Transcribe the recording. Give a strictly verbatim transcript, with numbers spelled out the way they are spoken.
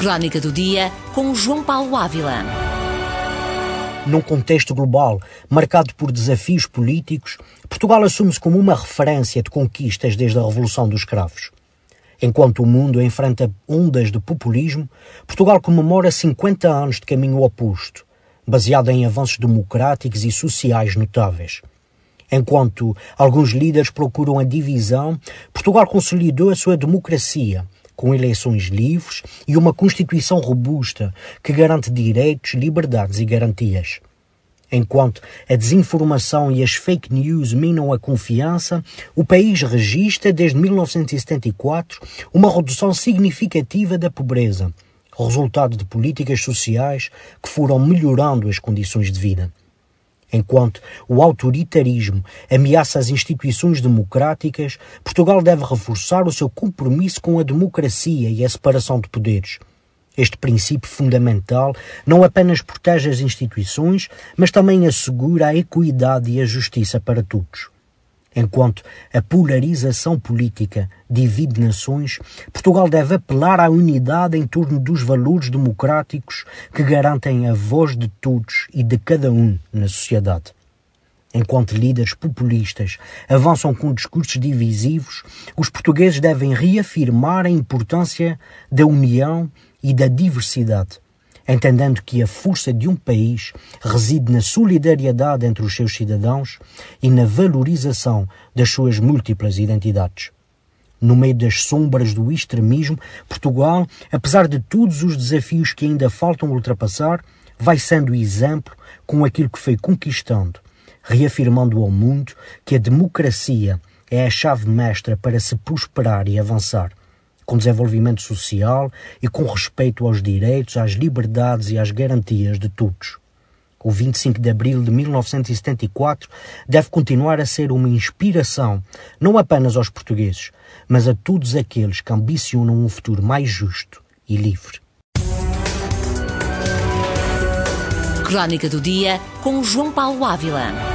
Crónica do Dia, com João Paulo Ávila. Num contexto global marcado por desafios políticos, Portugal assume-se como uma referência de conquistas desde a Revolução dos Cravos. Enquanto o mundo enfrenta ondas de populismo, Portugal comemora cinquenta anos de caminho oposto, baseado em avanços democráticos e sociais notáveis. Enquanto alguns líderes procuram a divisão, Portugal consolidou a sua democracia, com eleições livres e uma Constituição robusta que garante direitos, liberdades e garantias. Enquanto a desinformação e as fake news minam a confiança, o país registra, desde mil novecentos e setenta e quatro, uma redução significativa da pobreza, resultado de políticas sociais que foram melhorando as condições de vida. Enquanto o autoritarismo ameaça as instituições democráticas, Portugal deve reforçar o seu compromisso com a democracia e a separação de poderes. Este princípio fundamental não apenas protege as instituições, mas também assegura a equidade e a justiça para todos. Enquanto a polarização política divide nações, Portugal deve apelar à unidade em torno dos valores democráticos que garantem a voz de todos e de cada um na sociedade. Enquanto líderes populistas avançam com discursos divisivos, os portugueses devem reafirmar a importância da união e da diversidade, entendendo que a força de um país reside na solidariedade entre os seus cidadãos e na valorização das suas múltiplas identidades. No meio das sombras do extremismo, Portugal, apesar de todos os desafios que ainda faltam ultrapassar, vai sendo exemplo com aquilo que foi conquistando, reafirmando ao mundo que a democracia é a chave mestra para se prosperar e avançar, com desenvolvimento social e com respeito aos direitos, às liberdades e às garantias de todos. O vinte e cinco de abril de mil novecentos e setenta e quatro deve continuar a ser uma inspiração, não apenas aos portugueses, mas a todos aqueles que ambicionam um futuro mais justo e livre. Crónica do Dia, com João Paulo Ávila.